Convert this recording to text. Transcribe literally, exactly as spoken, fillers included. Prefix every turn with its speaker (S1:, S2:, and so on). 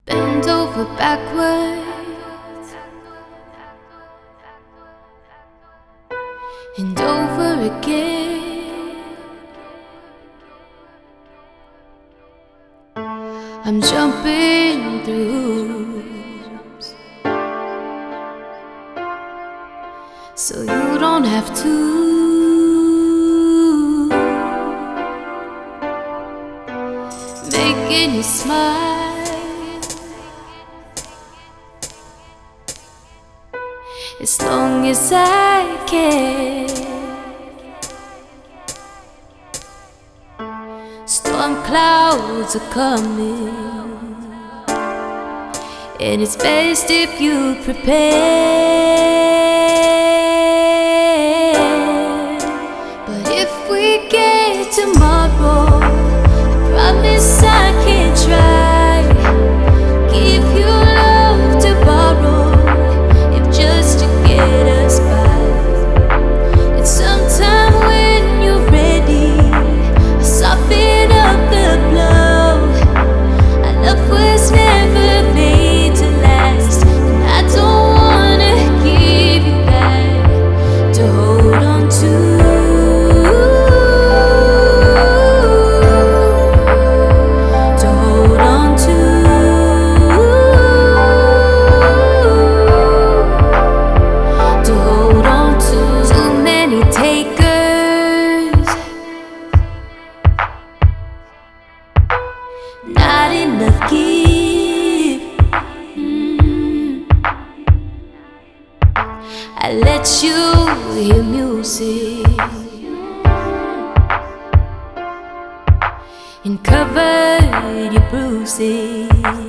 S1: Bend over backwards and over again. I'm jumping through hoops so you don't have to. Making you smile as long as I can. Storm clouds are coming, and it's best if you prepare. But if we get tomorrow, I promise I can try. Give you love to borrow, if just to get us by. And sometime when you're ready, I'll soften up the blow. Our love was never made to last, and I don't wanna give you back to hold on to. Not enough give. mm. I let you hear music and cover your bruises.